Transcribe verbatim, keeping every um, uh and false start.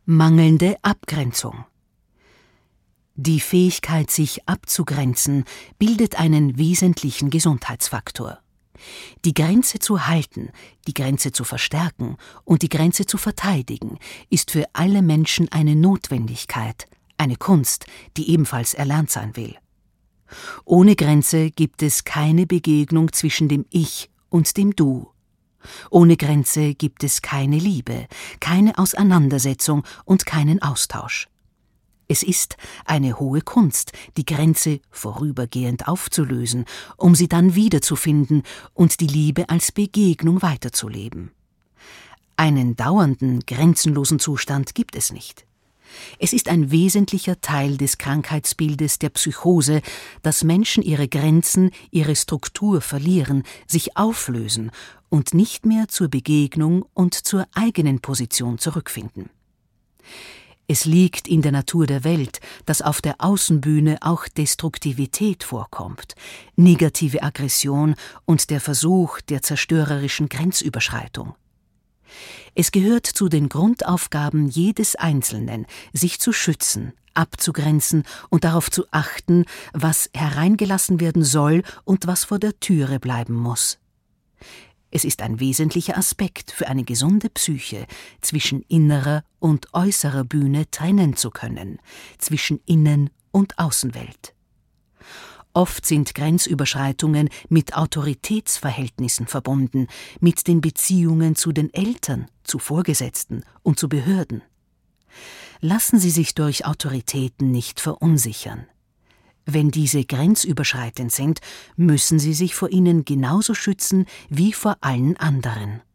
Mangelnde Abgrenzung. Die Fähigkeit, sich abzugrenzen, bildet einen wesentlichen Gesundheitsfaktor. Die Grenze zu halten, die Grenze zu verstärken und die Grenze zu verteidigen, ist für alle Menschen eine Notwendigkeit, eine Kunst, die ebenfalls erlernt sein will. Ohne Grenze gibt es keine Begegnung zwischen dem Ich und dem Du. Ohne Grenze gibt es keine Liebe, keine Auseinandersetzung und keinen Austausch. Es ist eine hohe Kunst, die Grenze vorübergehend aufzulösen, um sie dann wiederzufinden und die Liebe als Begegnung weiterzuleben. Einen dauernden, grenzenlosen Zustand gibt es nicht. Es ist ein wesentlicher Teil des Krankheitsbildes der Psychose, dass Menschen ihre Grenzen, ihre Struktur verlieren, sich auflösen und nicht mehr zur Begegnung und zur eigenen Position zurückfinden. Es liegt in der Natur der Welt, dass auf der Außenbühne auch Destruktivität vorkommt, negative Aggression und der Versuch der zerstörerischen Grenzüberschreitung. Es gehört zu den Grundaufgaben jedes Einzelnen, sich zu schützen, abzugrenzen und darauf zu achten, was hereingelassen werden soll und was vor der Türe bleiben muss. Es ist ein wesentlicher Aspekt für eine gesunde Psyche, zwischen innerer und äußerer Bühne trennen zu können, zwischen Innen- und Außenwelt. Oft sind Grenzüberschreitungen mit Autoritätsverhältnissen verbunden, mit den Beziehungen zu den Eltern, zu Vorgesetzten und zu Behörden. Lassen Sie sich durch Autoritäten nicht verunsichern. Wenn diese grenzüberschreitend sind, müssen Sie sich vor ihnen genauso schützen wie vor allen anderen.